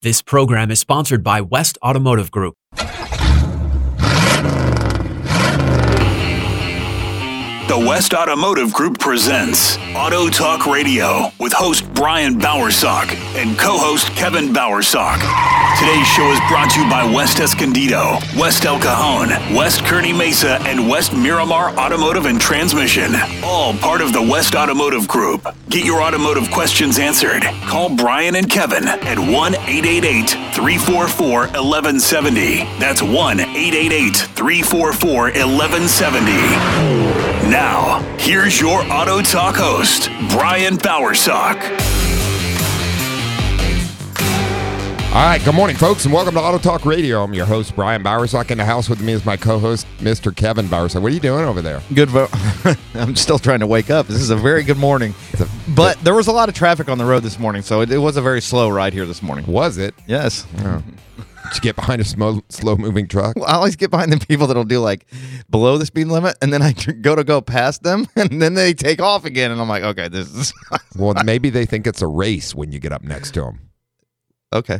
This program is sponsored by West Automotive Group. The West Automotive Group presents Auto Talk Radio with host Brian Bowersock and co-host Kevin Bowersock. Today's show is brought to you by West Escondido, West El Cajon, West Kearney Mesa, and West Miramar Automotive and Transmission. All part of the West Automotive Group. Get your automotive questions answered. Call Brian and Kevin at 1-888-344-1170. That's 1-888-344-1170. Now, here's your Auto Talk host, Brian Bowersock. All right, good morning, folks, and welcome to Auto Talk Radio. I'm your host, Brian Bowersock. In the house with me is my co-host, Mr. Kevin Bowersock. What are you doing over there? Good. I'm still trying to wake up. This is a very good morning. But there was a lot of traffic on the road this morning, so it was a very slow ride here this morning. Was it? Yes. Oh. Did you get behind a slow-moving truck? Well, I always get behind the people that'll do like below the speed limit, and then I go past them, and then they take off again, and I'm like, okay, this is... Well, maybe they think it's a race when you get up next to them. Okay.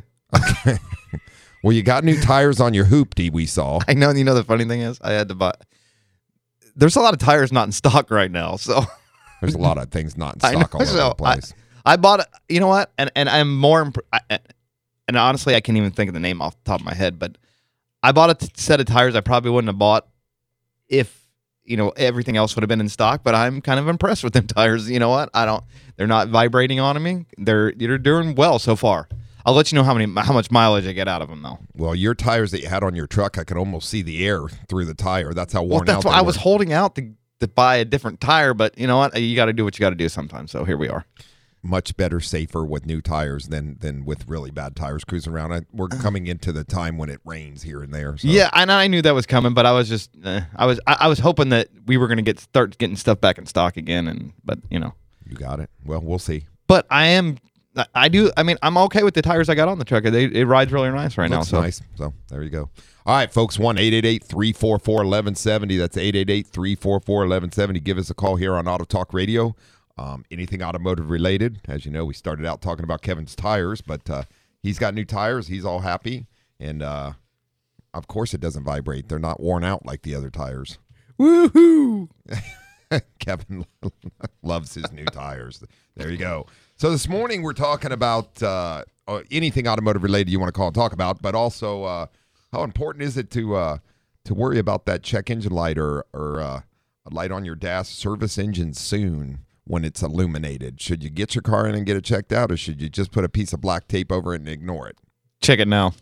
Well, you got new tires on your hoopty, we saw. I know. You know, the funny thing is, I had to buy... There's a lot of tires not in stock right now, so... There's a lot of things not in stock all over the place. I bought it, you know what? And I'm more... And honestly, I can't even think of the name off the top of my head, but I bought a set of tires I probably wouldn't have bought if, you know, everything else would have been in stock, but I'm kind of impressed with them tires. You know what? They're not vibrating on me. They're doing well so far. I'll let you know how much mileage I get out of them, though. Well, your tires that you had on your truck, I could almost see the air through the tire. That's how worn out they were. That's why I was holding out to buy a different tire, but you know what? You got to do what you got to do sometimes, so here we are. Much better, safer with new tires than with really bad tires cruising around. We're coming into the time when it rains here and there. So. Yeah, and I knew that was coming, but I was just I was hoping that we were going to start getting stuff back in stock again, but you know. You got it. Well, we'll see. But I'm okay with the tires I got on the truck. It rides really nice right now. So nice. So there you go. All right, folks, 1-888-344-1170. That's 888-344-1170. Give us a call here on Auto Talk Radio. Anything automotive related. As you know, we started out talking about Kevin's tires, but he's got new tires. He's all happy. And, of course, it doesn't vibrate. They're not worn out like the other tires. Woohoo! Kevin loves his new tires. There you go. So this morning we're talking about anything automotive related you want to call and talk about, but also how important is it to worry about that check engine light or a light on your dash, service engine soon when it's illuminated? Should you get your car in and get it checked out, or should you just put a piece of black tape over it and ignore it? Check it now.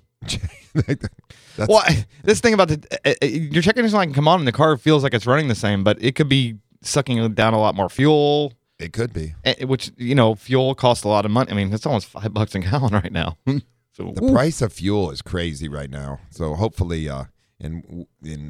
Well, this thing about your check engine light can come on and the car feels like it's running the same, but it could be sucking down a lot more fuel. It could be. Which, you know, fuel costs a lot of money. I mean, it's almost $5 a gallon right now. So the price of fuel is crazy right now. So hopefully, Hopefully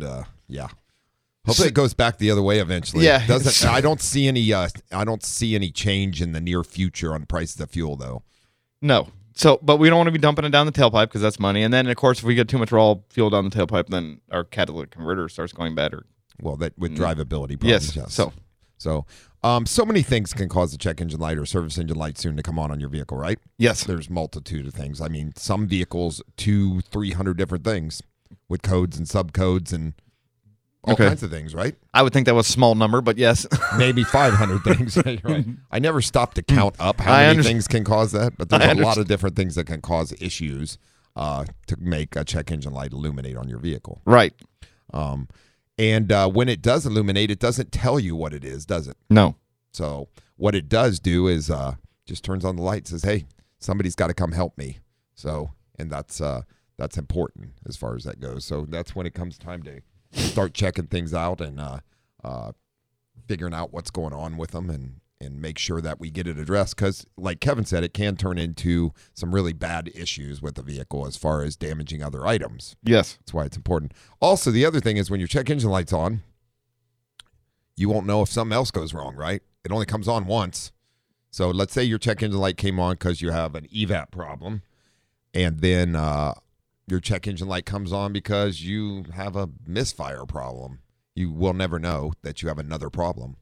it goes back the other way eventually. Yeah. I don't see any change in the near future on prices of fuel though. No. So, but we don't want to be dumping it down the tailpipe because that's money. And then, of course, if we get too much raw fuel down the tailpipe, then our catalytic converter starts going bad. Well, that with drivability problems. Yes. So many things can cause the check engine light or service engine light soon to come on your vehicle, right? Yes. There's multitude of things. I mean, some vehicles 200-300 different things with codes and subcodes and all kinds of things, right? I would think that was a small number, but yes. Maybe 500 things. Right. I never stopped to count up how many things can cause that, but there's a lot of different things that can cause issues to make a check engine light illuminate on your vehicle. Right. And when it does illuminate, it doesn't tell you what it is, does it? No. So what it does do is just turns on the light, says, hey, somebody's got to come help me. So, and that's important as far as that goes. So that's when it comes time to start checking things out and figuring out what's going on with them and make sure that we get it addressed. Because like Kevin said, it can turn into some really bad issues with the vehicle as far as damaging other items. Yes. That's why it's important. Also, the other thing is when your check engine light's on, you won't know if something else goes wrong, right? It only comes on once. So let's say your check engine light came on because you have an EVAP problem, and then your check engine light comes on because you have a misfire problem. You will never know that you have another problem.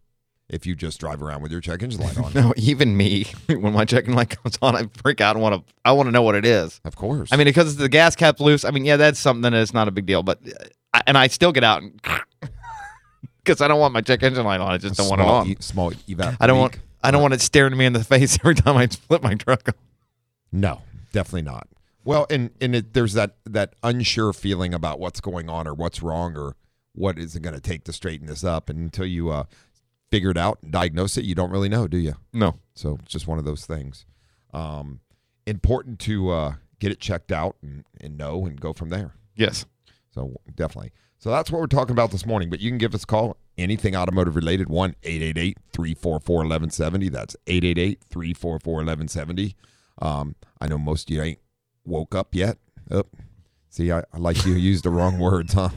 if you just drive around with your check engine light on. No, even me, when my check engine light comes on, I freak out and I want to know what it is. Of course. I mean, because the gas cap's loose. I mean, yeah, that's something that's not a big deal. But I still get out because I don't want my check engine light on. I just don't want it on. Small evap. I don't want it staring me in the face every time I flip my truck on. No, definitely not. Well, and there's that unsure feeling about what's going on or what's wrong or what is it going to take to straighten this up. And until you figure it out and diagnose it, you don't really know, do you? No. So it's just one of those things. Important to get it checked out and know and go from there. Yes. So definitely. So that's what we're talking about this morning. But you can give us a call, anything automotive related, 1-888-344-1170. That's 888-344-1170. I know most of you ain't woke up yet. Oh, see, I like you used the wrong words, huh?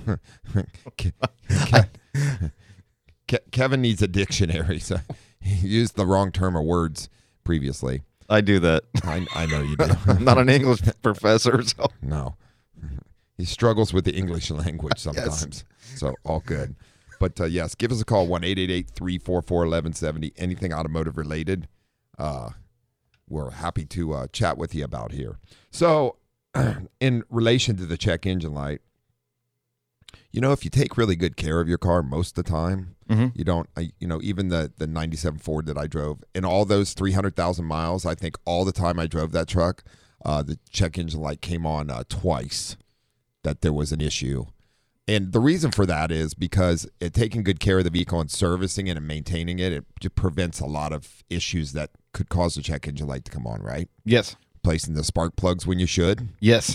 Kevin needs a dictionary, so he used the wrong term or words previously. I do that. I know you do. I'm not an English professor, so. No. He struggles with the English language sometimes. Yes. So all good. But yes, give us a call, 1-888-344-1170. Anything automotive related, we're happy to chat with you about here. So in relation to the check engine light, if you take really good care of your car most of the time, you don't, even the 97 Ford that I drove, in all those 300,000 miles, I think all the time I drove that truck, the check engine light came on twice, that there was an issue. And the reason for that is because taking good care of the vehicle and servicing it and maintaining it, it just prevents a lot of issues that could cause the check engine light to come on, right? Yes. Placing the spark plugs when you should. Yes.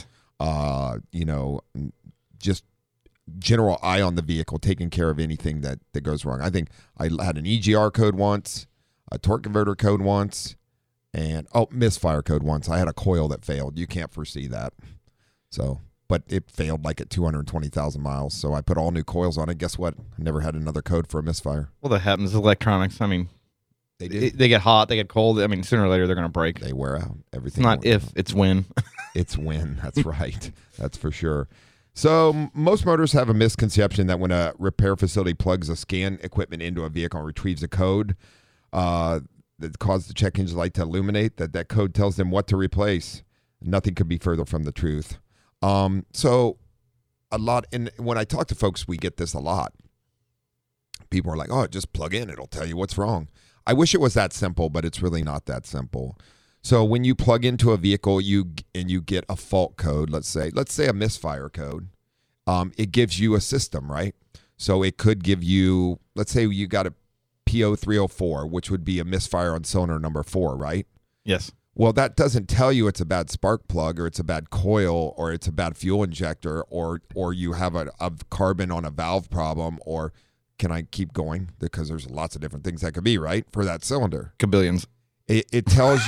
Just general eye on the vehicle, taking care of anything that goes wrong. I think I had an EGR code once, a torque converter code once, and misfire code once. I had a coil that failed. You can't foresee that. So, but it failed like at 220,000 miles. So I put all new coils on it. Guess what? I never had another code for a misfire. Well, that happens with electronics. I mean, they do. They get hot, they get cold. I mean, sooner or later they're going to break. They wear out. Everything. It's not if, it's when. It's when. That's right. That's for sure. So most motors have a misconception that when a repair facility plugs a scan equipment into a vehicle and retrieves a code that causes the check engine light to illuminate, that code tells them what to replace. Nothing could be further from the truth. So a lot, and when I talk to folks, we get this a lot. People are like, just plug in. It'll tell you what's wrong. I wish it was that simple, but it's really not that simple. So when you plug into a vehicle, you get a fault code, let's say a misfire code, it gives you a system, right? So it could give you, let's say you got a PO304, which would be a misfire on cylinder number 4, right? Yes. Well, that doesn't tell you it's a bad spark plug or it's a bad coil or it's a bad fuel injector or you have a carbon on a valve problem, or can I keep going? Because there's lots of different things that could be, right, for that cylinder. Kabillions. It tells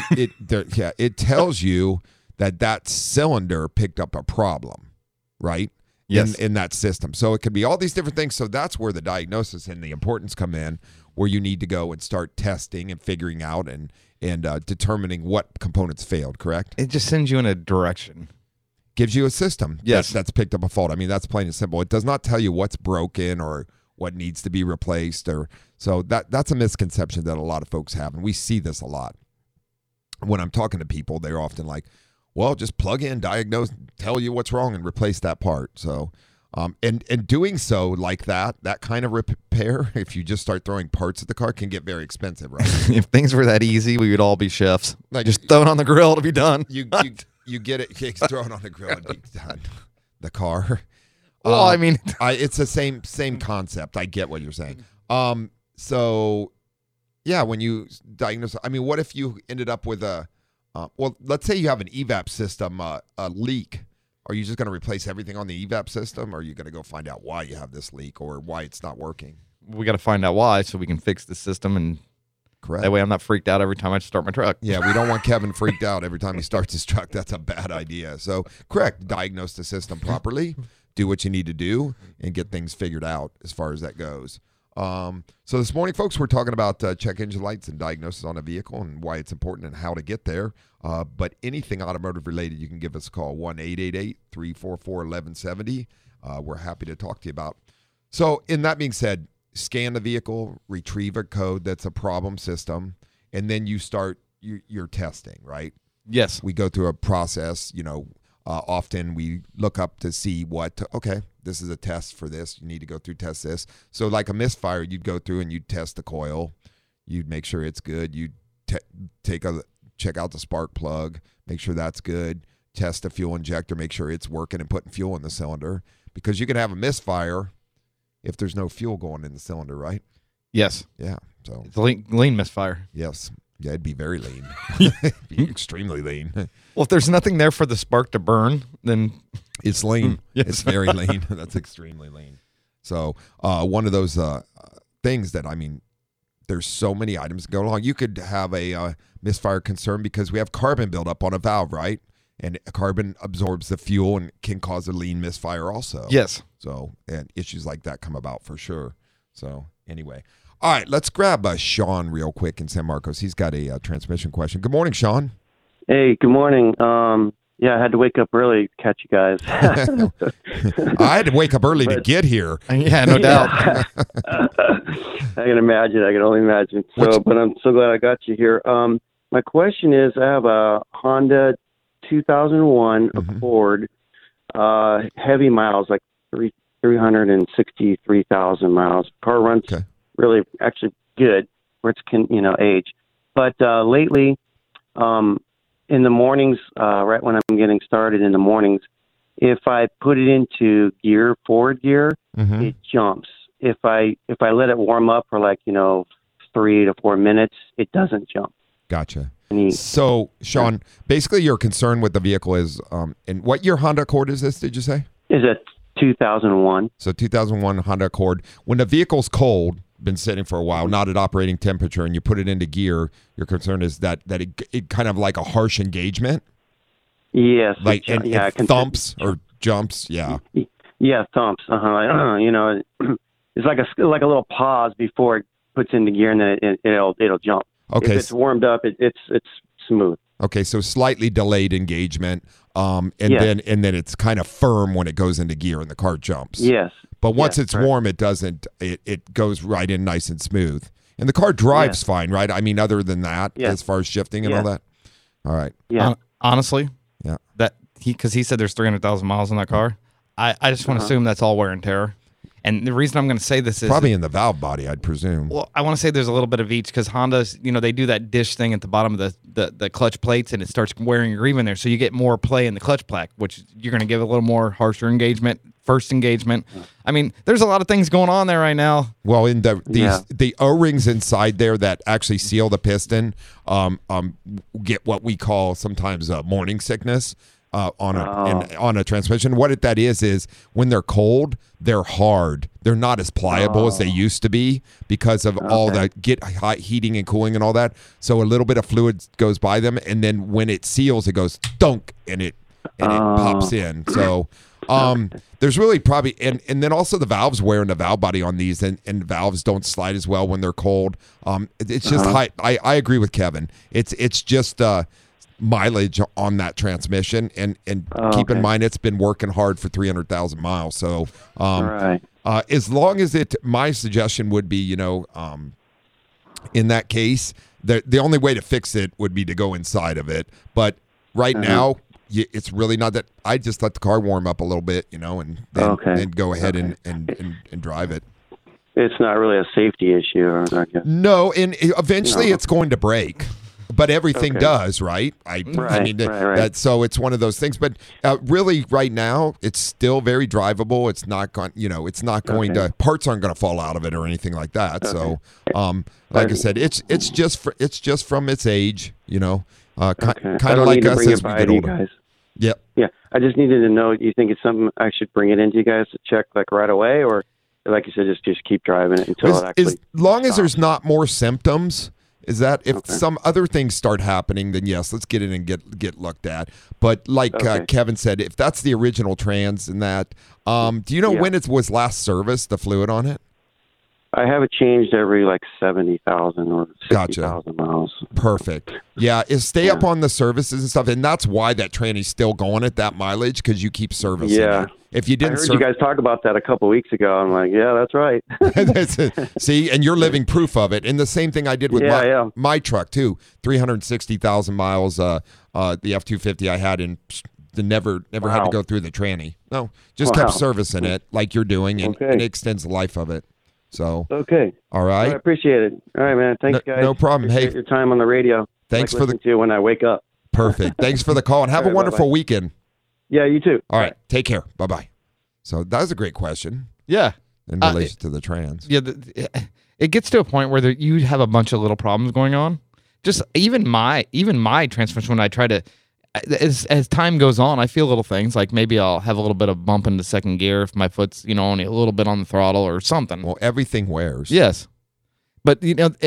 it tells you that cylinder picked up a problem, right? Yes. In that system. So it could be all these different things. So that's where the diagnosis and the importance come in, where you need to go and start testing and figuring out and determining what components failed, correct? It just sends you in a direction. Gives you a system yes. that's picked up a fault. I mean, that's plain and simple. It does not tell you what's broken or what needs to be replaced, so that's a misconception that a lot of folks have, and we see this a lot. When I'm talking to people, they're often like, well, just plug in, diagnose, tell you what's wrong, and replace that part. So, and doing so like that kind of repair, if you just start throwing parts at the car, can get very expensive, right? If things were that easy, we would all be chefs. Like, just throw it on the grill to be done. You get it, throw it on the grill and be done. The car. Well, I mean, it's the same concept. I get what you're saying. So, yeah, when you diagnose, I mean, what if you ended up with let's say you have an evap system a leak. Are you just going to replace everything on the evap system, or are you going to go find out why you have this leak or why it's not working? We got to find out why so we can fix the system, and correct. That way I'm not freaked out every time I start my truck. Yeah, we don't want Kevin freaked out every time he starts his truck. That's a bad idea. So, correct. Diagnose the system properly. Do what you need to do and get things figured out as far as that goes. So this morning, folks, we're talking about check engine lights and diagnosis on a vehicle and why it's important and how to get there. But anything automotive related, you can give us a call, 1-888-344-1170. We're happy to talk to you about. So in that being said, scan the vehicle, retrieve a code that's a problem system, and then you start your testing, right? Yes. We go through a process, often we look up to see okay, this is a test for this. You need to go through test this. So like a misfire, you'd go through and you'd test the coil. You'd make sure it's good. You'd check out the spark plug, make sure that's good. Test the fuel injector, make sure it's working and putting fuel in the cylinder. Because you can have a misfire if there's no fuel going in the cylinder, right? Yes. Yeah. So It's a lean misfire. yes. Yeah, it'd be very lean. It'd be extremely lean. Well, if there's nothing there for the spark to burn, then It's lean. Yes. It's very lean. That's extremely lean. So one of those things that, there's so many items going along. You could have a misfire concern because we have carbon buildup on a valve, right? And carbon absorbs the fuel and can cause a lean misfire also. yes. So, and issues like that come about for sure. So anyway. All right, let's grab Sean real quick in San Marcos. He's got a transmission question. Good morning, Sean. Hey, good morning. Yeah, I had to wake up early to catch you guys. I had to wake up early to get here. Yeah, no doubt. I can imagine. I can only imagine. But I'm so glad I got you here. My question is, I have a Honda 2001 Accord, heavy miles, like 363,000 miles. Car runs really actually good for its age. But lately, in the mornings, right when I'm getting started in the mornings, if I put it into forward gear, it jumps. If I let it warm up for 3 to 4 minutes, it doesn't jump. Gotcha. So, Sean, basically your concern with the vehicle is, and what year Honda Accord is this, did you say? Is it 2001? So 2001 Honda Accord. When the vehicle's cold, been sitting for a while, not at operating temperature, and you put it into gear, your concern is that it kind of like a harsh engagement? Yes. It thumps or jumps, yeah. Yeah, thumps. It's like a little pause before it puts into gear, and then it'll jump. Okay. If it's warmed up, it's smooth. Okay, so slightly delayed engagement, and then it's kind of firm when it goes into gear and the car jumps. Yes. But once it's warm, it doesn't. It goes right in nice and smooth, and the car drives fine, right? Other than that, as far as shifting and all that. All right. Yeah. Honestly, yeah. Because he said there's 300,000 miles on that car. I just want to assume that's all wear and tear. And the reason I'm going to say this is probably in the valve body, I'd presume. Well, I want to say there's a little bit of each because Honda's, they do that dish thing at the bottom of the clutch plates, and it starts wearing your groove in there, so you get more play in the clutch plaque, which you're going to give a little more harsher engagement, first engagement. There's a lot of things going on there right now. Well, in the O-rings inside there that actually seal the piston, get what we call sometimes morning sickness. On a transmission. What that is when they're cold, they're hard. They're not as pliable as they used to be because of all the hot heating and cooling and all that. So a little bit of fluid goes by them, and then when it seals, it goes dunk, and it pops in. So there's really probably and then also the valves wear in the valve body on these, and valves don't slide as well when they're cold. It's just high. I agree with Kevin. It's just mileage on that transmission, and keep in mind it's been working hard for 300,000 miles. So as long as my suggestion would be, in that case, the only way to fix it would be to go inside of it. But right now, it's really not that. I just let the car warm up a little bit, and then go ahead and drive it. It's not really a safety issue, I guess. No, and eventually it's going to break. But everything does, right? Right. So it's one of those things. But really, right now, it's still very drivable. It's not going. It's not going to. Parts aren't going to fall out of it or anything like that. So, like I said, it's just from its age. Kind of like us as we get older. Guys. Yep. Yeah. I just needed to know. Do you think it's something I should bring it into you guys to check right away, or like you said, just keep driving it until it actually. As long as there's not more symptoms. Is that if some other things start happening, then yes, let's get in and get looked at. But like Kevin said, if that's the original trans and that, do you know when it was last serviced, the fluid on it? I have it changed every 70,000 or 60,000 miles. Perfect. Yeah, stay up on the services and stuff, and that's why that tranny's still going at that mileage because you keep servicing it. if you didn't, I heard you guys talk about that a couple weeks ago. I'm like, yeah, that's right. That's it. See, and you're living proof of it. And the same thing I did with my truck too. 360,000 miles. The F-250 I had in. Never had to go through the tranny. No, just kept servicing it like you're doing, and it extends the life of it. So okay, all right. Well, I appreciate it. All right, man. Thanks, guys. No problem. Appreciate your time on the radio. Thanks for to you when I wake up. Perfect. Thanks for the call, and have a wonderful weekend. Yeah, you too. All right. Take care. Bye-bye. So that was a great question. Yeah. In relation to the trans. Yeah. It gets to a point where you have a bunch of little problems going on. Just even my transmission, when I try to, as time goes on, I feel little things like maybe I'll have a little bit of bump into second gear if my foot's, only a little bit on the throttle or something. Well, everything wears. Yes. But,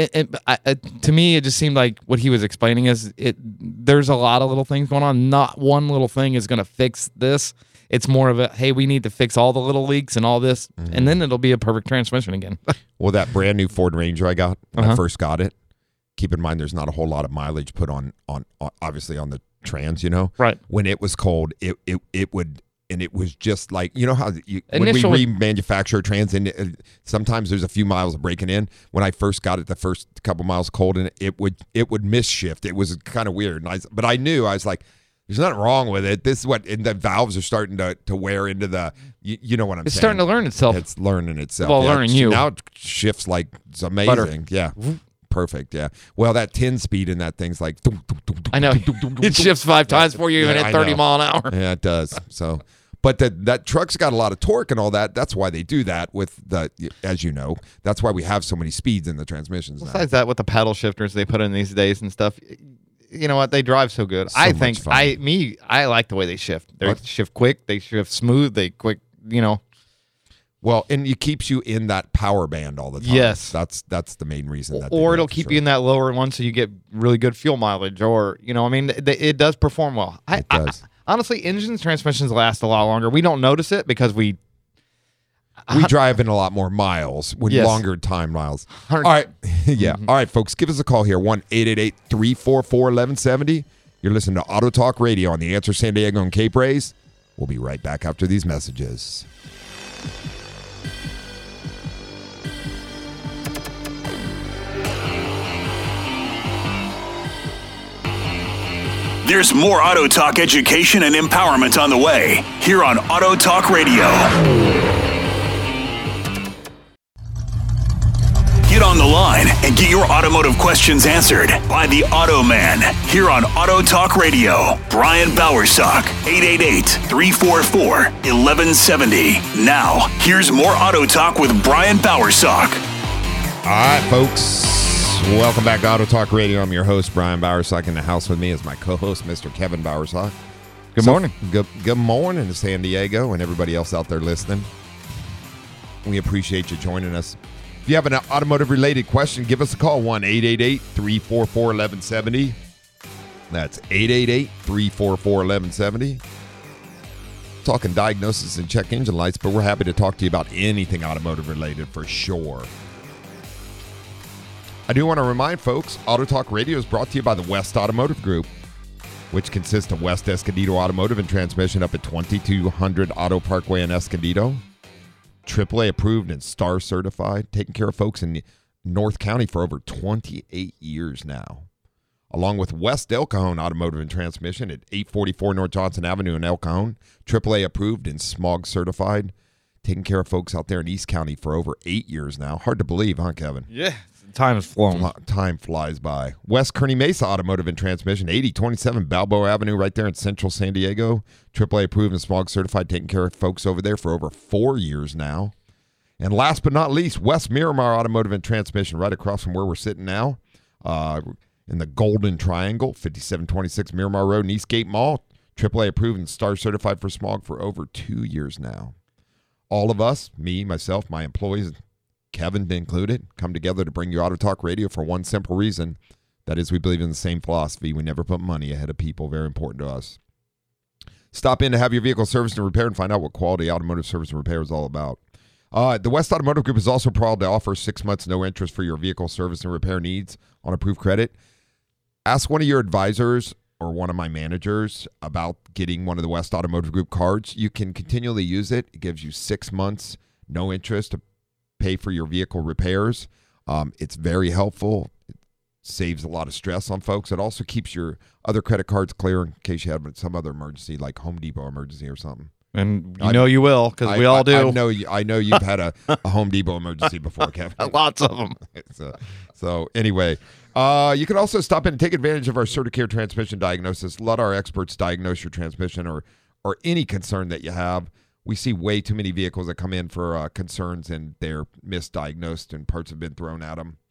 to me, it just seemed like what he was explaining is there's a lot of little things going on. Not one little thing is going to fix this. It's more of a, hey, we need to fix all the little leaks and all this, and then it'll be a perfect transmission again. Well, that brand new Ford Ranger I got when I first got it, keep in mind there's not a whole lot of mileage put on obviously on the trans, Right. When it was cold, it would... And it was just like, how when we remanufacture a trans, and sometimes there's a few miles of breaking in. When I first got it, the first couple miles cold, and it would miss shift. It was kind of weird. But I knew, I was like, there's nothing wrong with it. This is what, and the valves are starting to wear into the, you know what I'm saying. It's starting to learn itself. It's learning itself. Well, learning you. Now it shifts like it's amazing. Butter. Yeah. Perfect, yeah. Well, that 10 speed in that thing's like... I know. It shifts 5 times before you even hit 30 mile an hour. Yeah, it does. So... But that truck's got a lot of torque and all that. That's why they do that with as you know. That's why we have so many speeds in the transmissions. Besides that, with the paddle shifters they put in these days and stuff, you know what? They drive so good. I think I like the way they shift. They shift quick. They shift smooth. They quick. Well, and it keeps you in that power band all the time. Yes, that's the main reason. Or it'll keep you in that lower one, so you get really good fuel mileage. Or it does perform well. It does. Honestly, engines, transmissions last a lot longer. We don't notice it because we drive in a lot more miles with longer time miles. All right. Yeah. All right, folks, give us a call here, 1-888-344-1170. You're listening to Auto Talk Radio on The Answer San Diego and Cape Rays. We'll be right back after these messages. There's more Auto Talk education and empowerment on the way here on Auto Talk Radio. Get on the line and get your automotive questions answered by the Auto Man here on Auto Talk Radio. Brian Bowersock, 888-344-1170. Now, here's more Auto Talk with Brian Bowersock. All right, folks. Welcome back to Auto Talk Radio. I'm your host, Brian Bowersock. In the house with me is my co-host, Mr. Kevin Bowersock. Good morning. Good morning to San Diego and everybody else out there listening. We appreciate you joining us. If you have an automotive-related question, give us a call, 1-888-344-1170. That's 888-344-1170. Talking diagnosis and check engine lights, but we're happy to talk to you about anything automotive-related for sure. I do want to remind folks, Auto Talk Radio is brought to you by the West Automotive Group, which consists of West Escondido Automotive and Transmission up at 2200 Auto Parkway in Escondido. AAA approved and STAR certified, taking care of folks in North County for over 28 years now. Along with West El Cajon Automotive and Transmission at 844 North Johnson Avenue in El Cajon, AAA approved and smog certified, taking care of folks out there in East County for over 8 years now. Hard to believe, huh, Kevin? Yeah. Time has flown. Time flies by. West Kearny Mesa Automotive and Transmission, 8027 Balboa Avenue, right there in central San Diego. AAA approved and smog certified, taking care of folks over there for over 4 years now. And last but not least, West Miramar Automotive and Transmission, right across from where we're sitting now, in the Golden Triangle, 5726 Miramar Road in Eastgate Mall. AAA approved and STAR certified for smog for over 2 years now. All of us, me, myself, my employees, Kevin included, come together to bring you Auto Talk Radio for one simple reason. That is, we believe in the same philosophy. We never put money ahead of people. Very important to us. Stop in to have your vehicle serviced and repaired and find out what quality automotive service and repair is all about. The West Automotive Group is also proud to offer 6 months no interest for your vehicle service and repair needs on approved credit. Ask one of your advisors or one of my managers about getting one of the West Automotive Group cards, you can continually use it. It gives you 6 months, no interest, to pay for your vehicle repairs. It's very helpful. It saves a lot of stress on folks. It also keeps your other credit cards clear in case you have some other emergency, like Home Depot emergency or something. And you will, because we all do. I know you've had a Home Depot emergency before, Kevin. Lots of them. So anyway, you can also stop in and take advantage of our CertiCare transmission diagnosis. Let our experts diagnose your transmission or any concern that you have. We see way too many vehicles that come in for concerns and they're misdiagnosed and parts have been thrown at them.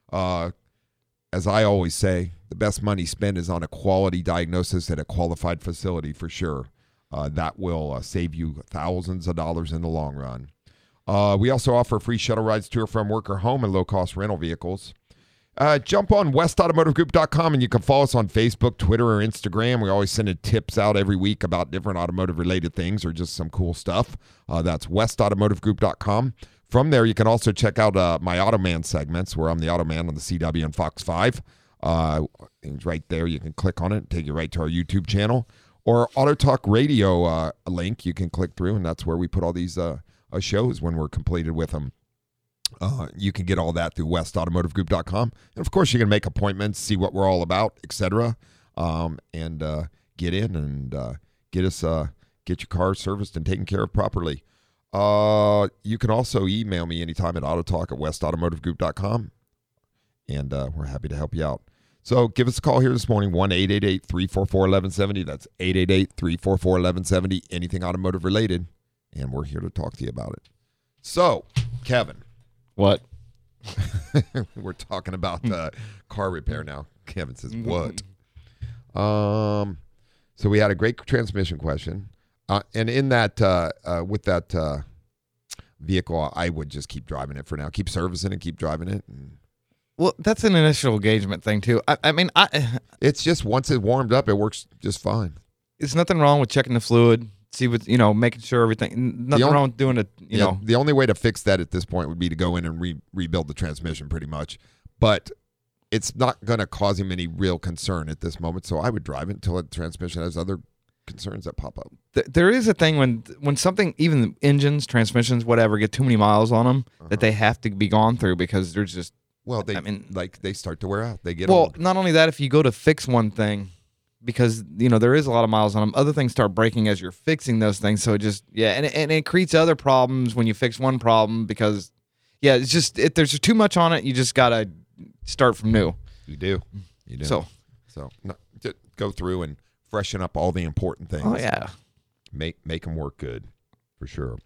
As I always say, the best money spent is on a quality diagnosis at a qualified facility for sure. That will save you thousands of dollars in the long run. We also offer free shuttle rides to or from work or home and low-cost rental vehicles. Jump on westautomotivegroup.com and you can follow us on Facebook, Twitter, or Instagram. We always send tips out every week about different automotive-related things or just some cool stuff. That's westautomotivegroup.com. From there, you can also check out my Automan segments where I'm the Automan on the CW and Fox 5. Right there, you can click on it and take you right to our YouTube channel. Or Auto Talk Radio link, you can click through, and that's where we put all these shows when we're completed with them. You can get all that through westautomotivegroup.com. And, of course, you can make appointments, see what we're all about, etc., and get in and get your car serviced and taken care of properly. You can also email me anytime at autotalk@westautomotivegroup.com, and we're happy to help you out. So give us a call here this morning, 1-888-344-1170. That's 888-344-1170, anything automotive related, and we're here to talk to you about it. So, Kevin. What? We're talking about car repair now. Kevin says, what? So we had a great transmission question. And in that, with that vehicle, I would just keep driving it for now. Keep servicing it, keep driving it. Well, that's an initial engagement thing, too. I mean, it's just once it's warmed up, it works just fine. There's nothing wrong with checking the fluid, see what, making sure everything, nothing wrong with doing it, know. The only way to fix that at this point would be to go in and rebuild the transmission pretty much. But it's not going to cause him any real concern at this moment, so I would drive it until the transmission has other concerns that pop up. There is a thing when something, even engines, transmissions, whatever, get too many miles on them that they have to be gone through because there's just... Well, they start to wear out. They get old. Not only that, if you go to fix one thing, because there is a lot of miles on them, other things start breaking as you're fixing those things. So it just and it creates other problems when you fix one problem because it's just there's too much on it. You just gotta start from new. You do. So just go through and freshen up all the important things. Oh yeah, make them work good for sure.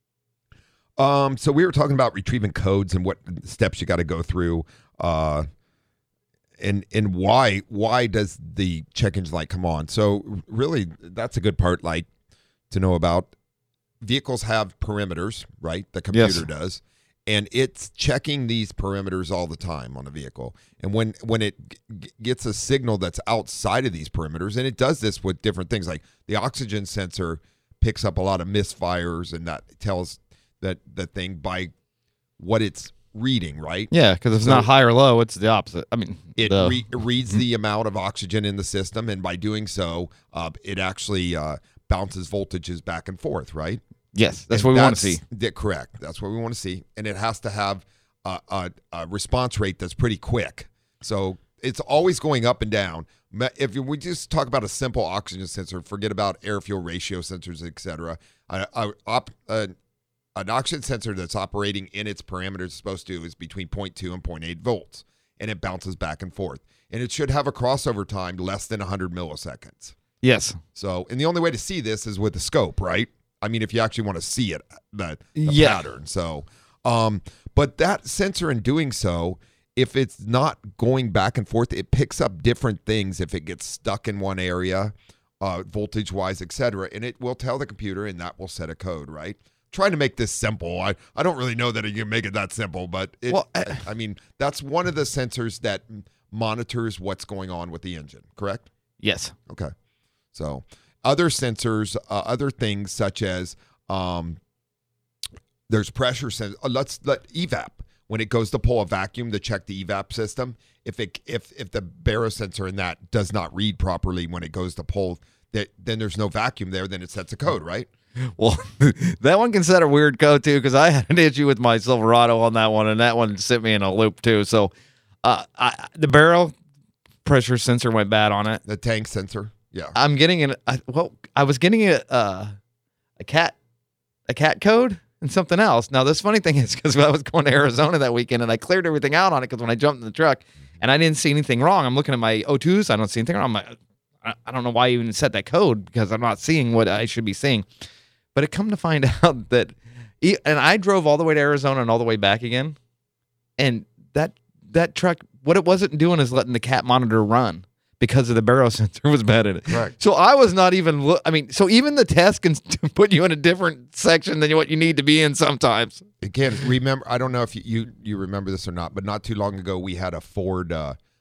So we were talking about retrieving codes and what steps you got to go through, and why does the check engine light come on? So really, that's a good part, like to know about. Vehicles have perimeters, right? The computer does, and it's checking these perimeters all the time on a vehicle. And when it gets a signal that's outside of these perimeters, and it does this with different things, like the oxygen sensor picks up a lot of misfires, and that tells the thing by what it's reading, right? Yeah, because if it's not high or low, it's the opposite. I mean, it reads the amount of oxygen in the system, and by doing so, it actually bounces voltages back and forth, right? Yes, that's what we want to see. Correct. That's what we want to see, and it has to have a response rate that's pretty quick. So it's always going up and down. If we just talk about a simple oxygen sensor, forget about air-fuel ratio sensors, etc. An oxygen sensor that's operating in its parameters is between 0.2 and 0.8 volts, and it bounces back and forth. And it should have a crossover time less than 100 milliseconds. Yes. So, and the only way to see this is with the scope, right? I mean, if you actually want to see it, the pattern. So, but that sensor in doing so, if it's not going back and forth, it picks up different things if it gets stuck in one area, voltage-wise, etc., and it will tell the computer, and that will set a code, right? Trying to make this simple. I don't really know that you can make it that simple, but I mean, that's one of the sensors that monitors what's going on with the engine, correct? Yes. Okay. So other sensors, other things such as there's pressure sensors. Let evap. when it goes to pull a vacuum to check the evap system, if the barosensor in that does not read properly when it goes to pull, then there's no vacuum there, then it sets a code, right? Well, that one can set a weird code too, because I had an issue with my Silverado on that one, and that one sent me in a loop too. So the barrel pressure sensor went bad on it. The tank sensor, yeah. I'm getting I was getting a cat code and something else. Now, this funny thing is because I was going to Arizona that weekend and I cleared everything out on it because when I jumped in the truck and I didn't see anything wrong, I'm looking at my O2s. I don't see anything wrong. I'm like, I don't know why you even set that code because I'm not seeing what I should be seeing. But it come to find out that, and I drove all the way to Arizona and all the way back again. And that truck, what it wasn't doing is letting the cat monitor run because of the barosensor was bad in it. Correct. So I was not even, so even the test can put you in a different section than what you need to be in sometimes. Again, remember, I don't know if you remember this or not, but not too long ago we had a Ford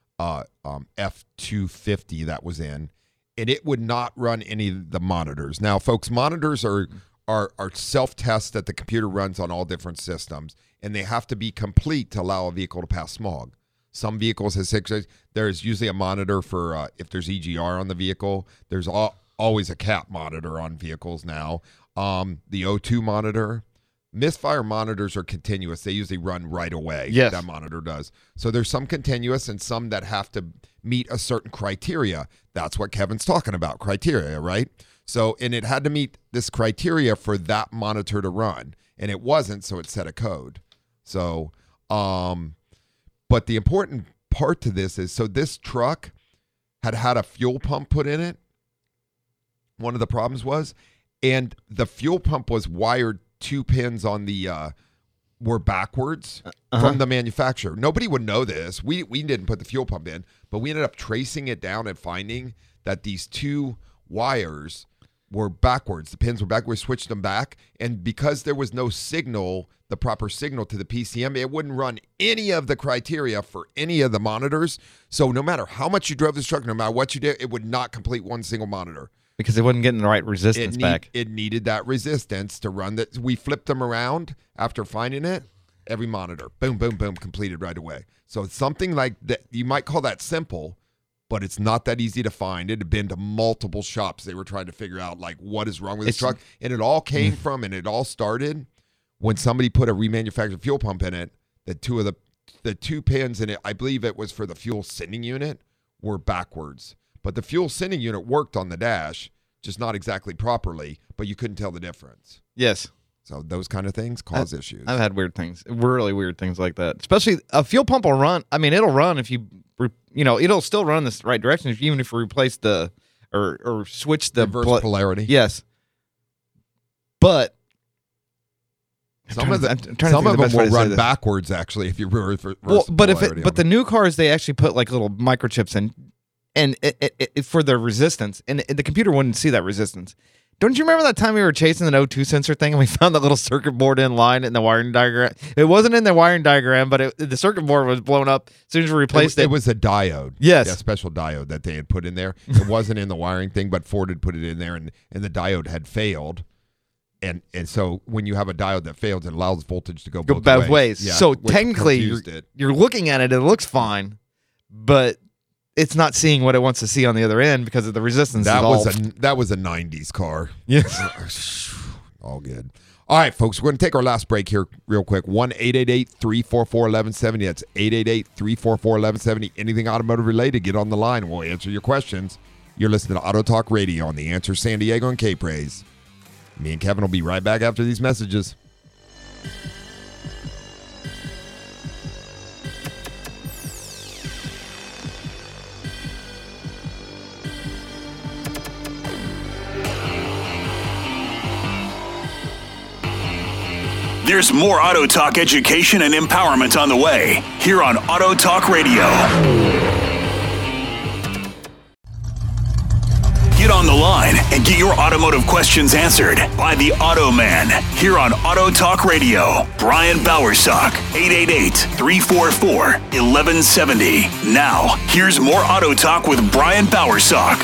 F-250 that was in, and it would not run any of the monitors. Now, folks, monitors are self-tests that the computer runs on all different systems, and they have to be complete to allow a vehicle to pass smog. Some vehicles have 6. There's usually a monitor for if there's EGR on the vehicle. There's always a CAP monitor on vehicles now. The O2 monitor. Misfire monitors are continuous. They usually run right away. Yes. That monitor does. So there's some continuous and some that have to meet a certain criteria. That's what Kevin's talking about, criteria, right? So, and it had to meet this criteria for that monitor to run. And it wasn't, so it set a code. So, but the important part to this is, so this truck had a fuel pump put in it. One of the problems was, and the fuel pump was wired 2 pins on the were backwards from the manufacturer. Nobody would know this. We didn't put the fuel pump in, but we ended up tracing it down and finding that these 2 wires were backwards. The pins were backwards. Switched them back, and because there was no signal, the proper signal to the PCM, it wouldn't run any of the criteria for any of the monitors. So no matter how much you drove this truck, no matter what you did, it would not complete one single monitor. Because it wasn't getting the right resistance back. It needed that resistance to run that. We flipped them around after finding it. Every monitor, boom, boom, boom, completed right away. So it's something like that. You might call that simple, but it's not that easy to find. It had been to multiple shops. They were trying to figure out like what is wrong with this truck. And it all came from, and it all started when somebody put a remanufactured fuel pump in it. That the 2 pins in it, I believe it was for the fuel sending unit, were backwards. But the fuel sending unit worked on the dash, just not exactly properly, but you couldn't tell the difference. Yes. So those kind of things cause issues. I've had weird things, really weird things like that. Especially a fuel pump will run. I mean, it'll run if it'll still run in the right direction, even if you replace the or switch the reverse polarity. Yes. But some of them will run backwards, actually, if you reverse polarity. But the new cars, they actually put like little microchips in. And it for the resistance, and the computer wouldn't see that resistance. Don't you remember that time we were chasing an O2 sensor thing and we found the little circuit board in line in the wiring diagram? It wasn't in the wiring diagram, but the circuit board was blown up as soon as we replaced it. It was a diode. Yes. A special diode that they had put in there. It wasn't in the wiring thing, but Ford had put it in there, and the diode had failed. And so when you have a diode that fails, it allows voltage to go both ways. Yeah, so technically, you're looking at it, it looks fine, but it's not seeing what it wants to see on the other end because of the resistance. That was a 90s car. Yes. All good. All right, folks, we're going to take our last break here real quick. 1-888-344-1170. That's 888-344-1170. Anything automotive related, get on the line. We'll answer your questions. You're listening to Auto Talk Radio on The Answer San Diego and K-Praise. Me and Kevin will be right back after these messages. There's more Auto Talk education and empowerment on the way here on Auto Talk Radio. Get on the line and get your automotive questions answered by the Auto Man here on Auto Talk Radio. Brian Bowersock, 888-344-1170. Now, here's more Auto Talk with Brian Bowersock.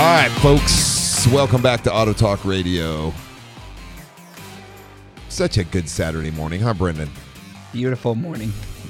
right, folks. Welcome back to Auto Talk Radio. Such a good Saturday morning, huh, Brendan? Beautiful morning.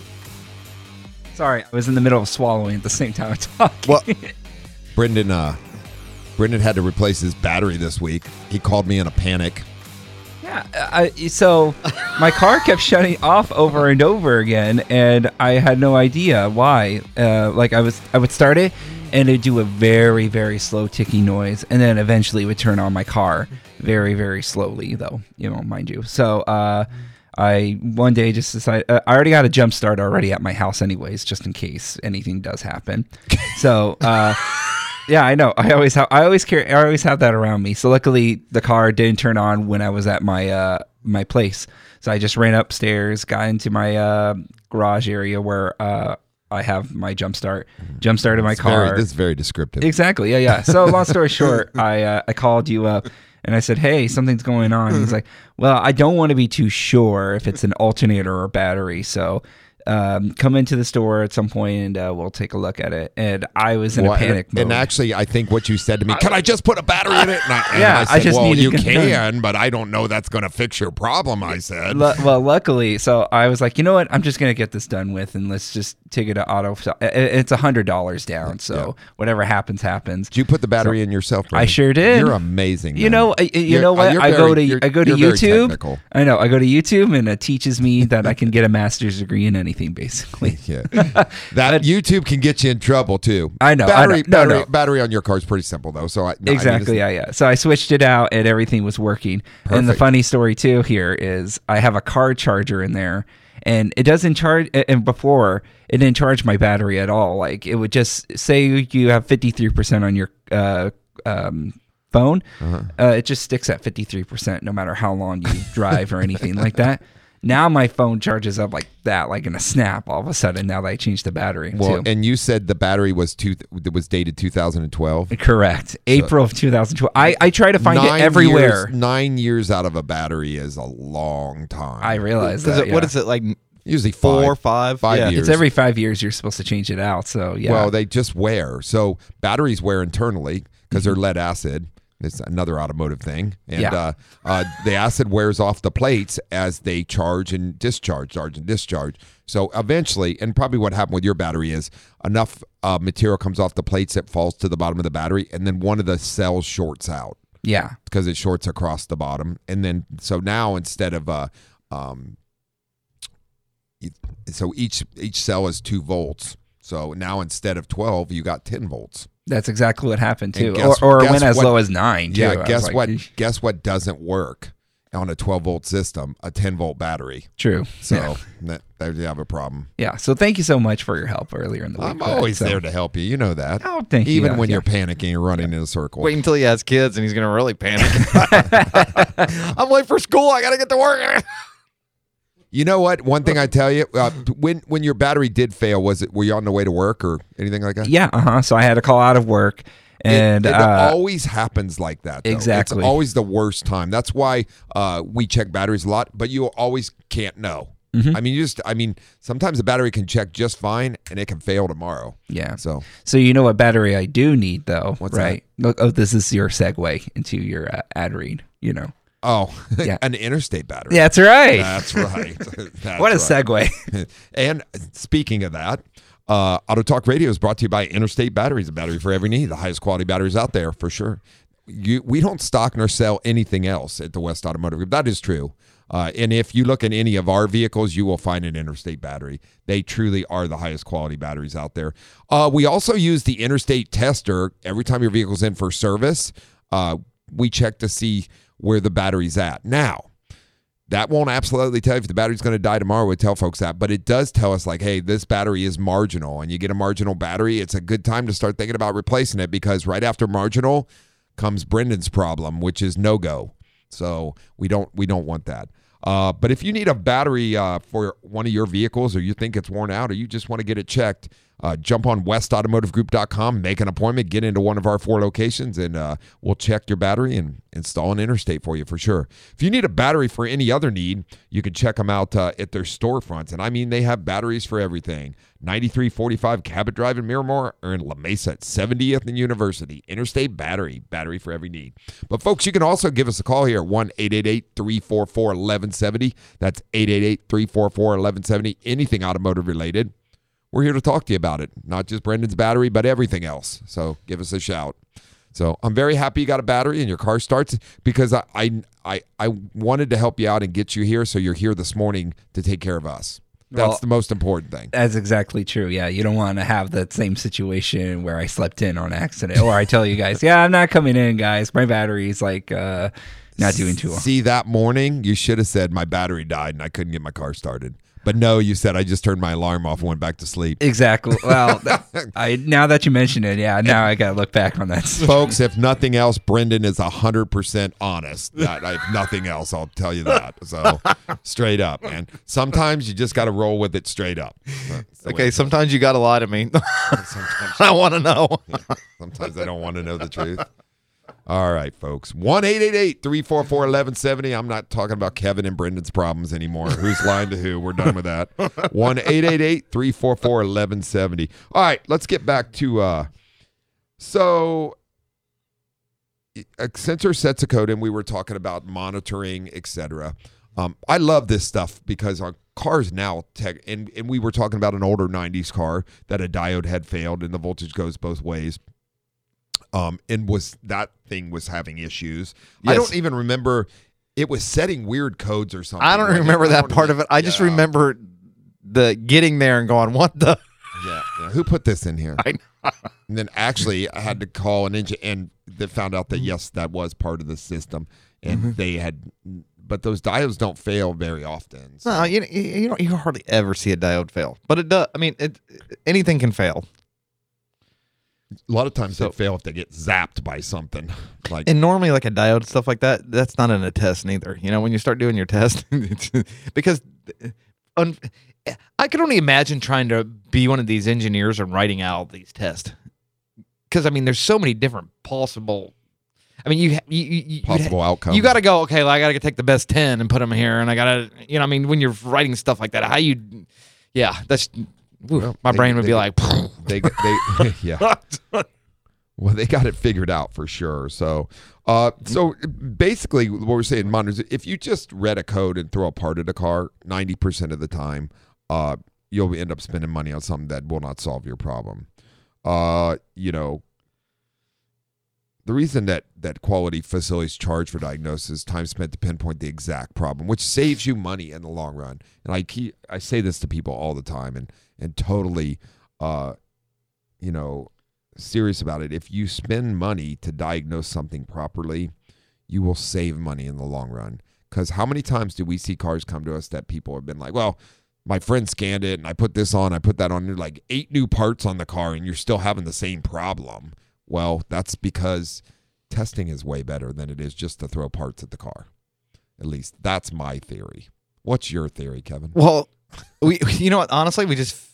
Sorry, I was in the middle of swallowing at the same time I talking. Well, Brendan had to replace his battery this week. He called me in a panic. Yeah, so my car kept shutting off over and over again, and I had no idea why. I would start it, and it'd do a very, very slow ticking noise, and then eventually it would turn on my car very, very slowly, though, mind you. So I one day just decided I already got a jump start already at my house, anyways, just in case anything does happen. So. Yeah, I know. I always have that around me. So luckily, the car didn't turn on when I was at my my place. So I just ran upstairs, got into my garage area where I have my jump started my car. This is very descriptive. Exactly. Yeah. So long story short, I called you up and I said, "Hey, something's going on." He's like, "Well, I don't want to be too sure if it's an alternator or battery, so." Come into the store at some point and we'll take a look at it. And I was in a panic mode. And actually, I think what you said to me, can I just put a battery in it? And I said, just well, you can, but I don't know that's going to fix your problem, I said. Well, luckily, so I was like, you know what? I'm just going to get this done with and let's just take it to auto. It's $100 down, so whatever happens. Did you put the battery in yourself, Brandon? I sure did. You're amazing. You know what? I go to YouTube. I know. I go to YouTube and it teaches me that I can get a master's degree in anything. Basically, yeah. That YouTube can get you in trouble too. I know. Battery on your car is pretty simple though. So exactly, yeah. So I switched it out and everything was working. Perfect. And the funny story too here is I have a car charger in there, and it doesn't charge. And before it didn't charge my battery at all. Like it would just say you have 53% on your phone. It just sticks at 53% no matter how long you drive or anything like that. Now my phone charges up like that, like in a snap. All of a sudden, now that I changed the battery. Well, and you said the battery was dated 2012. Correct, April of 2012. I try to find it everywhere. 9 years out of a battery is a long time. I realize that. What is it like? Usually 4 or 5 years. It's every 5 years you're supposed to change it out. So yeah. Well, they just wear. So batteries wear internally because they're lead acid. It's another automotive thing. And the acid wears off the plates as they charge and discharge. So eventually, and probably what happened with your battery is enough material comes off the plates that falls to the bottom of the battery, and then one of the cells shorts out. Yeah. Because it shorts across the bottom. And then, so now instead of, so each cell is 2 volts. So now instead of 12, you got 10 volts. That's exactly what happened too, or went as low as 9. Too. Yeah, guess what doesn't work on a 12-volt system? A 10-volt battery. True. So there you have a problem. Yeah. So thank you so much for your help earlier in the week. I'm always there to help you. You know that. Oh, thank you. Even when you're panicking, you're running in a circle. Wait until he has kids, and he's going to really panic. I'm late for school. I got to get to work. You know what? One thing I tell you, when your battery did fail, were you on the way to work or anything like that? Yeah. So I had to call out of work, and it always happens like that. Though. Exactly. It's always the worst time. That's why we check batteries a lot, but you always can't know. Mm-hmm. I mean, sometimes the battery can check just fine, and it can fail tomorrow. Yeah. So you know what battery I do need though? What's right? that? Oh, this is your segue into your ad read. You know. Oh, yeah. An Interstate battery. That's right. That's right. What a segue. And speaking of that, Auto Talk Radio is brought to you by Interstate Batteries, a battery for every need, the highest quality batteries out there for sure. We don't stock nor sell anything else at the West Automotive Group. That is true. And if you look at any of our vehicles, you will find an Interstate battery. They truly are the highest quality batteries out there. We also use the Interstate Tester every time your vehicle's in for service. We check to see where the battery's at. Now, that won't absolutely tell you if the battery's going to die tomorrow. We tell folks that, but it does tell us like, hey, this battery is marginal, and you get a marginal battery, it's a good time to start thinking about replacing it, because right after marginal comes Brendan's problem, which is no-go. So we don't want that. But if you need a battery for one of your vehicles, or you think it's worn out, or you just want to get it checked, jump on westautomotivegroup.com, make an appointment, get into one of our 4 locations, and we'll check your battery and install an Interstate for you for sure. If you need a battery for any other need, you can check them out at their storefronts. And I mean, they have batteries for everything. 9345 Cabot Drive in Miramar, or in La Mesa at 70th and University. Interstate Battery for every need. But folks, you can also give us a call here at 1-888-344-1170. That's 888-344-1170. Anything automotive related. We're here to talk to you about it. Not just Brendan's battery, but everything else. So give us a shout. So I'm very happy you got a battery and your car starts, because I wanted to help you out and get you here, so you're here this morning to take care of us. That's the most important thing. That's exactly true. Yeah, you don't want to have that same situation where I slept in on accident, or I tell you guys, yeah, I'm not coming in, guys. My battery's like not doing too well. See, that morning you should have said my battery died and I couldn't get my car started. But no, you said I just turned my alarm off and went back to sleep. Exactly. Well, now that you mention it, yeah, now I got to look back on that. Folks, if nothing else, Brendan is 100% honest. If nothing else, I'll tell you that. So straight up, man. Sometimes you just got to roll with it straight up. Okay, sometimes you got to lie to me. I want to know. Yeah, sometimes I don't want to know the truth. All right, folks. 1-888-344-1170. I'm not talking about Kevin and Brendan's problems anymore. Who's lying to who? We're done with that. 1-888-344-1170. All right, let's get back to so Accenture sets a code, and we were talking about monitoring, etc. I love this stuff because our cars now, and we were talking about an older 90s car that a diode had failed, and the voltage goes both ways. And that thing was having issues. Yes. I don't even remember. It was setting weird codes or something. I don't remember that part of it. I just remember the getting there and going, what the? Yeah. Who put this in here? I know. And then actually I had to call an engineer, and they found out that, yes, that was part of the system. And they had, but those diodes don't fail very often. So. No, you hardly ever see a diode fail. But it does. I mean, anything can fail. A lot of times they fail if they get zapped by something. And normally, like a diode, stuff like that, that's not in a test neither. You know, when you start doing your test, because I could only imagine trying to be one of these engineers and writing out all these tests. Because, I mean, there's so many different possible. I mean, possible outcomes. You got to go, okay, well, I got to take the best 10 and put them here. And I got to, I mean, when you're writing stuff like that, that's. Well, my brain would be like, yeah. Well, they got it figured out for sure. So, basically, what we're saying, monitors, if you just read a code and throw a part of the car, 90% of the time, you'll end up spending money on something that will not solve your problem. The reason that quality facilities charge for diagnosis, time spent to pinpoint the exact problem, which saves you money in the long run. And I say this to people all the time, and totally, serious about it. If you spend money to diagnose something properly, you will save money in the long run. Because how many times do we see cars come to us that people have been like, well, my friend scanned it and I put this on, I put that on. There's like 8 new parts on the car and you're still having the same problem. Well, that's because testing is way better than it is just to throw parts at the car. At least that's my theory. What's your theory, Kevin? Well, honestly,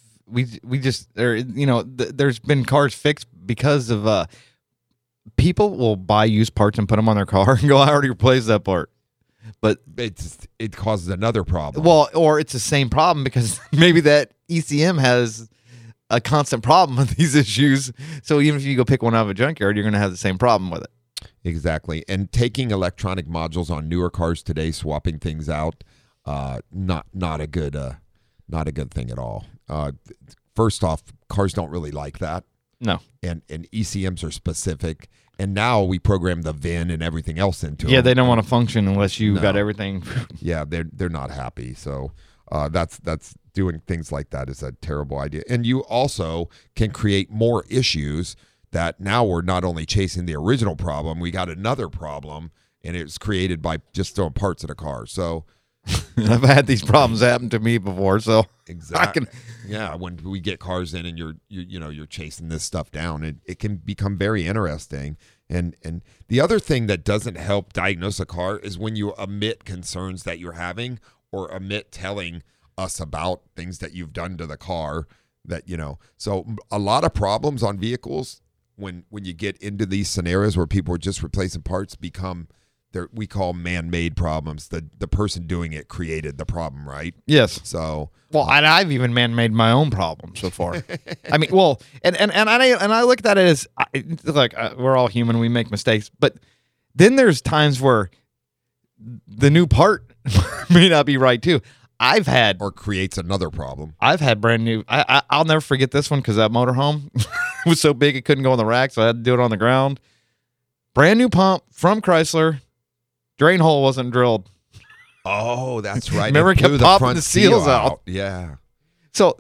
there's been cars fixed because of people will buy used parts and put them on their car and go, I already replaced that part. But it causes another problem. Well, or it's the same problem because maybe that ECM has a constant problem with these issues. So even if you go pick one out of a junkyard, you're going to have the same problem with it. Exactly. And taking electronic modules on newer cars today, swapping things out, not a good thing at all. First off, cars don't really like that. No. And ECMs are specific. And now we program the VIN and everything else into them. Yeah, they don't want to function unless you got everything. Yeah, they're not happy. So that's doing things like that is a terrible idea. And you also can create more issues that now we're not only chasing the original problem, we got another problem, and it's created by just throwing parts at a car. So I've had these problems happen to me before, so exactly. Yeah, when we get cars in and you're chasing this stuff down, it can become very interesting. And the other thing that doesn't help diagnose a car is when you omit concerns that you're having or omit telling us about things that you've done to the car that, so a lot of problems on vehicles when you get into these scenarios where people are just replacing parts become we call man-made problems. The person doing it created the problem, right? Yes. So and I've even man-made my own problems before. I mean, well, and I look at it as we're all human, we make mistakes, but then there's times where the new part may not be right too. Or creates another problem. I've had brand new. I'll never forget this one because that motorhome was so big it couldn't go on the rack, so I had to do it on the ground. Brand new pump from Chrysler. Drain hole wasn't drilled. Oh, that's right. Remember, it kept popping the seals out. Yeah. So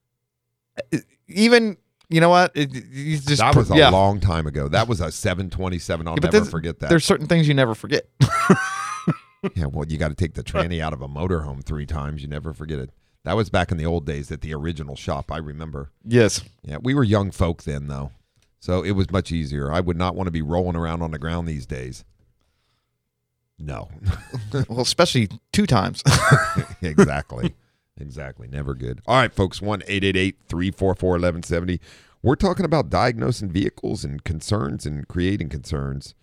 even you know what? That was a long time ago. That was a 727. I'll never forget that. There's certain things you never forget. Yeah, well, you got to take the tranny out of a motorhome 3 times. You never forget it. That was back in the old days at the original shop, I remember. Yes. Yeah, we were young folk then, though. So it was much easier. I would not want to be rolling around on the ground these days. No. Well, especially 2 times. Exactly. Never good. All right, folks, 1-888-344-1170. We're talking about diagnosing vehicles and concerns and creating concerns.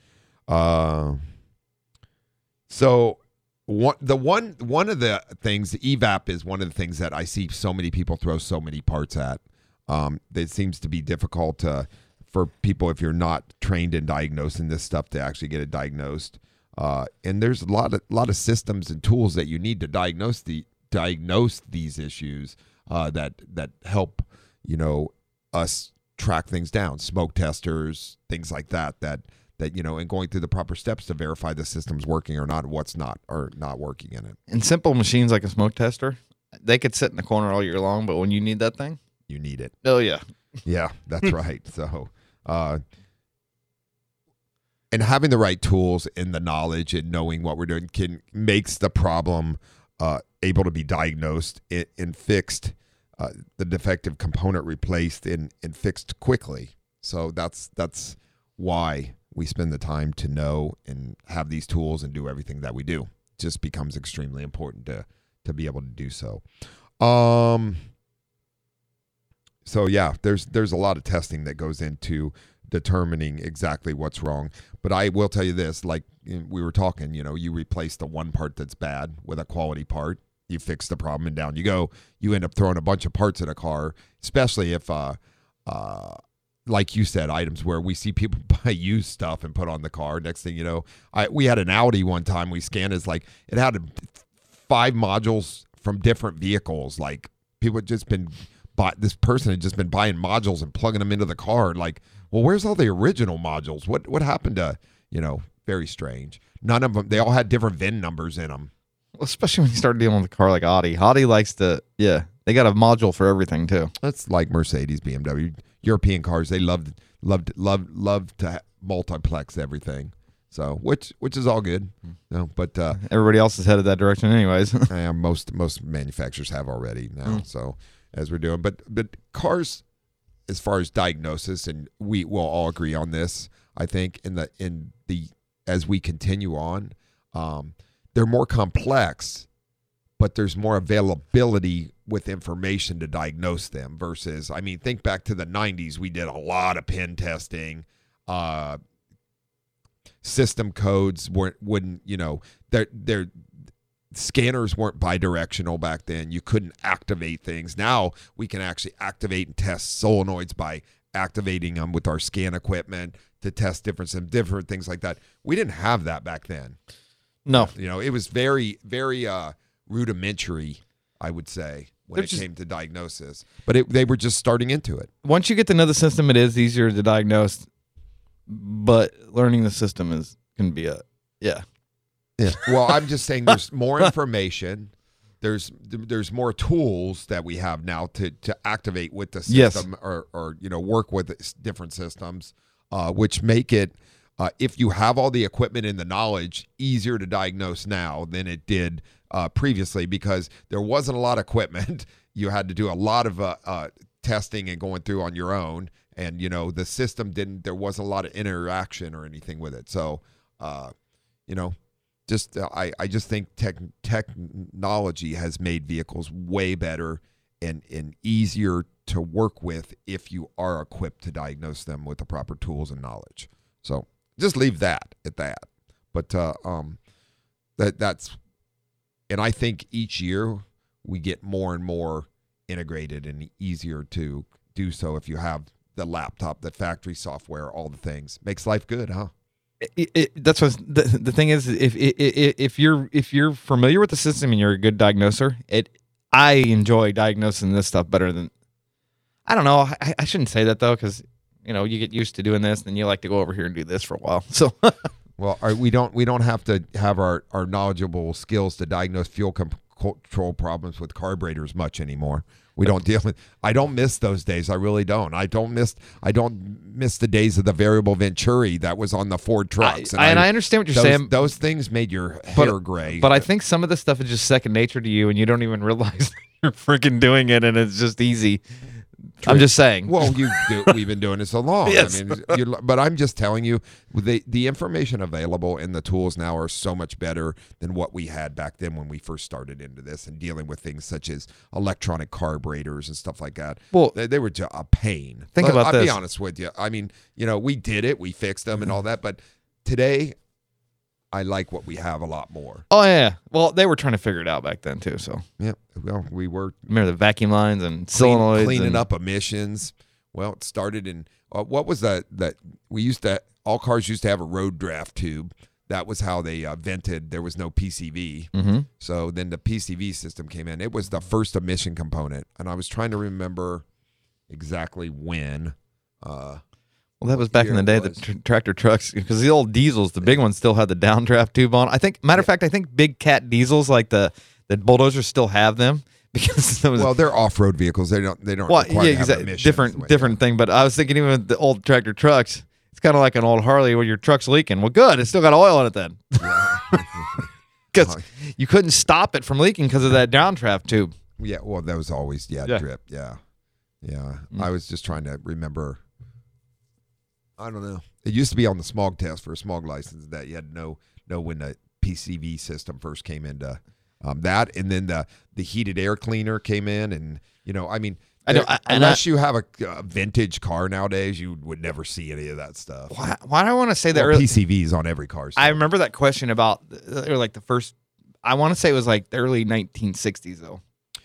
So one of the things, the EVAP is one of the things that I see so many people throw so many parts at. It seems to be difficult for people, if you're not trained in diagnosing this stuff, to actually get it diagnosed. And there's a lot of systems and tools that you need to diagnose these issues that help us track things down, smoke testers, things like that and going through the proper steps to verify the system's working or not, what's not working in it. And simple machines like a smoke tester, they could sit in the corner all year long, but when you need that thing, you need it. Oh yeah. Yeah, that's right. So and having the right tools and the knowledge and knowing what we're doing makes the problem able to be diagnosed and fixed, the defective component replaced and fixed quickly. So that's why we spend the time to know and have these tools and do everything that we do. It just becomes extremely important to be able to do so. So yeah, there's a lot of testing that goes into determining exactly what's wrong. But I will tell you this, like we were talking, you replace the one part that's bad with a quality part, you fix the problem and down you go. You end up throwing a bunch of parts in a car, especially if, like you said, items where we see people buy used stuff and put on the car. Next thing you know, we had an Audi one time we scanned, it had 5 modules from different vehicles. Like people had just been this person had just been buying modules and plugging them into the car. Like, well, where's all the original modules? What happened to, very strange. None of them, they all had different VIN numbers in them. Well, especially when you start dealing with a car like Audi. Audi likes to, they got a module for everything too. That's like Mercedes, BMW, European cars. They love to multiplex everything. So, which is all good. But everybody else is headed that direction anyways. Most manufacturers have already now. So, as we're doing, but cars, as far as diagnosis, and we will all agree on this, I think as we continue on, they're more complex, but there's more availability with information to diagnose them versus, think back to the 90s, we did a lot of pen testing, system codes wouldn't, their scanners weren't bidirectional back then. You couldn't activate things. Now we can actually activate and test solenoids by activating them with our scan equipment to test different things like that. We didn't have that back then. No. It was very, very rudimentary, I would say, when it came to diagnosis. But they were just starting into it. Once you get to know the system, it is easier to diagnose, but learning the system can be Yeah. Well, I'm just saying there's more information. There's more tools that we have now to activate with the system or work with different systems, which make it, if you have all the equipment and the knowledge, easier to diagnose now than it did previously, because there wasn't a lot of equipment. You had to do a lot of testing and going through on your own, and the system there wasn't a lot of interaction or anything with it. So I just think technology has made vehicles way better and easier to work with if you are equipped to diagnose them with the proper tools and knowledge. So just leave that at that. But that's, and I think each year we get more and more integrated and easier to do so if you have the laptop, the factory software, all the things. Makes life good, huh? That's what the thing is. If you're familiar with the system and you're a good diagnoser, I enjoy diagnosing this stuff better than. I don't know. I shouldn't say that though, because you get used to doing this, and then you like to go over here and do this for a while. So, well, we don't have to have our knowledgeable skills to diagnose fuel control problems with carburetors much anymore. We don't deal with. I don't miss those days. I really don't. I don't miss the days of the variable Venturi that was on the Ford trucks. I understand what you're saying. Those things made your hair gray. But I think some of this stuff is just second nature to you, and you don't even realize you're freaking doing it, and it's just easy. I'm just saying. Well, we've been doing it so long. Yes. I mean, but I'm just telling you, the information available and the tools now are so much better than what we had back then when we first started into this and dealing with things such as electronic carburetors and stuff like that. Well, they were just a pain. I'll be honest with you. I mean, we did it, we fixed them and all that, but today I like what we have a lot more. Oh yeah. Well, they were trying to figure it out back then too. So yeah. Well, we were. Remember the vacuum lines and solenoids, cleaning up emissions. Well, it started in what was that we used to. All cars used to have a road draft tube. That was how they vented. There was no PCV. Mm-hmm. So then the PCV system came in. It was the first emission component, and I was trying to remember exactly when. Well, that was back in the day, the tractor trucks, because the old diesels, the big ones still had the downdraft tube on. I think, matter of fact, I think big cat diesels like the bulldozers still have them because they're off-road vehicles. They don't. Well, yeah, exactly. Different thing. But I was thinking even with the old tractor trucks, it's kind of like an old Harley where your truck's leaking. Well, good, it's still got oil in it then, because you couldn't stop it from leaking because of that downdraft tube. Yeah, well, that was always drip. Yeah. I was just trying to remember. I don't know. It used to be on the smog test for a smog license that you had to know when the PCV system first came into that, and then the heated air cleaner came in, and I mean, unless you have a vintage car nowadays, you would never see any of that stuff. Why do I want to say that? PCVs on every car. I remember that question about like the first. I want to say it was like the early 1960s though.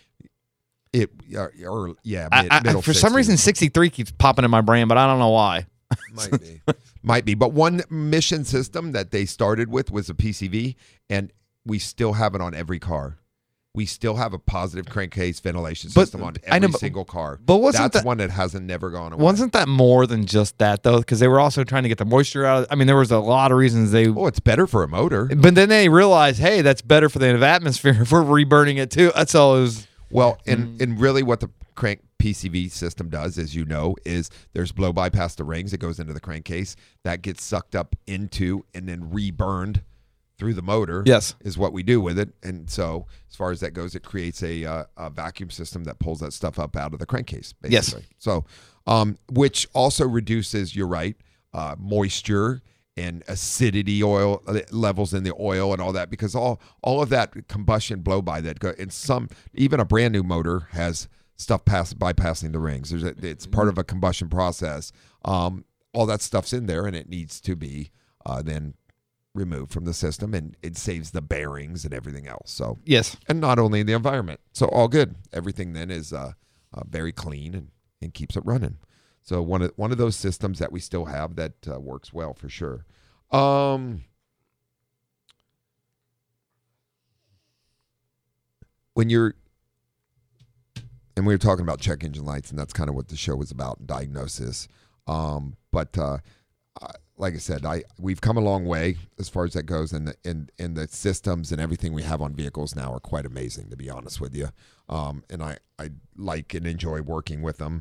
Middle for some reason 63 keeps popping in my brain, but I don't know why. Might be. But one mission system that they started with was a PCV, and we still have it on every car. We still have a positive crankcase ventilation system on every single car. But that's one that hasn't never gone away. Wasn't that more than just that, though? Because they were also trying to get the moisture out of it. I mean, there was a lot of reasons they... Oh, it's better for a motor. But then they realized, hey, that's better for the atmosphere if we're reburning it, too. That's all it was... Well, and really what the crank PCV system does, as you know, is there's blow by past the rings. It goes into the crankcase. That gets sucked up into and then reburned through the motor. Yes. Is what we do with it. And so as far as that goes, it creates a vacuum system that pulls that stuff up out of the crankcase, basically. Yes. So, which also reduces, you're right, moisture and acidity oil levels in the oil and all that, because all of that combustion blow by that go, and even a brand new motor has stuff bypassing the rings. It's part of a combustion process. All that stuff's in there, and it needs to be then removed from the system, and it saves the bearings and everything else. So yes, and not only in the environment. So all good. Everything then is very clean and keeps it running. So one of those systems that we still have that works well for sure. When you're, and we were talking about check engine lights, and that's kind of what the show was about, diagnosis. But like I said, we've come a long way as far as that goes, and the systems and everything we have on vehicles now are quite amazing, to be honest with you. And I like and enjoy working with them.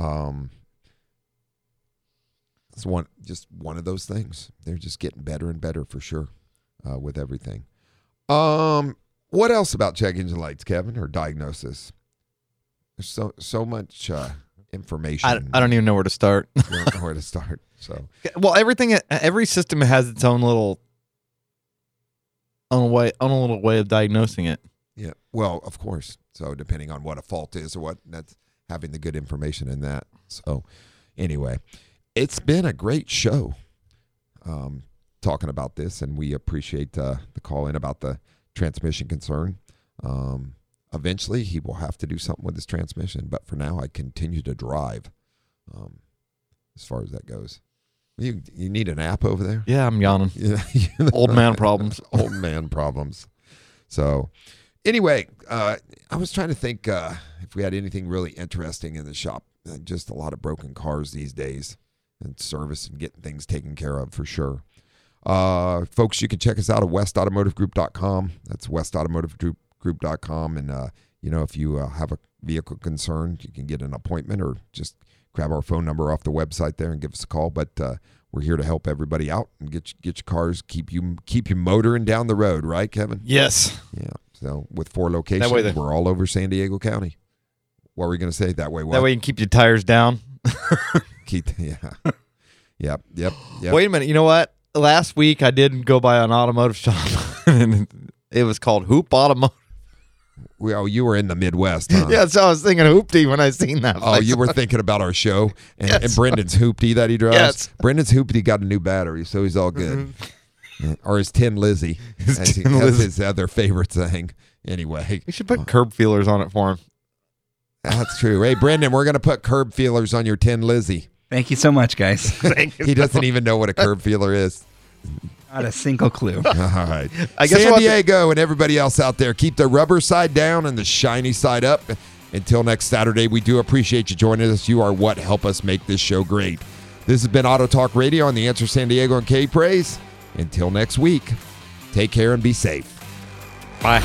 It's one of those things. They're just getting better and better for sure with everything. What else about check engine lights, Kevin, or diagnosis? There's so much information. I don't even know where to start. You don't know where to start. So well, every system has its own little way of diagnosing it. Yeah. Well, of course. So depending on what a fault is or what, that's having the good information in that. So anyway, it's been a great show talking about this, and we appreciate the call in about the transmission concern. Eventually, he will have to do something with his transmission, but for now, I continue to drive as far as that goes. You need an app over there? Yeah, I'm yawning. Old man problems. Old man problems. So anyway, I was trying to think if we had anything really interesting in the shop. Just a lot of broken cars these days, and service and getting things taken care of for sure. Folks, you can check us out at westautomotivegroup.com. That's westautomotivegroup.com. And, if you have a vehicle concern, you can get an appointment or just grab our phone number off the website there and give us a call. But we're here to help everybody out and get your cars, keep you motoring down the road, right, Kevin? Yes. Yeah. So with 4 locations, we're all over San Diego County. What were we going to say? That way, what? That way you can keep your tires down. Yep. Wait a minute. You know what? Last week I did go by an automotive shop, and it was called Hoop Automotive. Well, you were in the Midwest, huh? Yeah, so I was thinking Hoopty when I seen that. Oh, you were thinking about our show and Brendan's Hoopty that he drives? Yes. Brendan's Hoopty got a new battery, so he's all good. Yeah. Or his Tin Lizzie. That's his other favorite thing. Anyway. We should put curb feelers on it for him. That's true. Hey, Brendan, we're going to put curb feelers on your Tin Lizzie. Thank you so much, guys. He doesn't even know what a curb feeler is. Not a single clue. All right. I guess San Diego and everybody else out there, keep the rubber side down and the shiny side up. Until next Saturday, we do appreciate you joining us. You are what help us make this show great. This has been Auto Talk Radio on The Answer San Diego and K-Praise. Until next week, take care and be safe. Bye.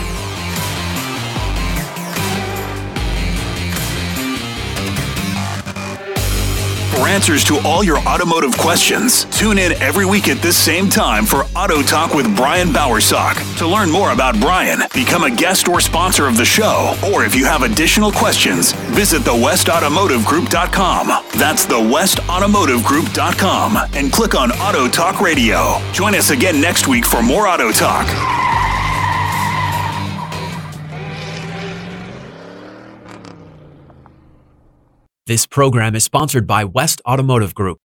For answers to all your automotive questions, tune in every week at this same time for Auto Talk with Brian Bowersock. To learn more about Brian, become a guest or sponsor of the show, or if you have additional questions, visit thewestautomotivegroup.com. That's thewestautomotivegroup.com and click on Auto Talk Radio. Join us again next week for more Auto Talk. This program is sponsored by West Automotive Group.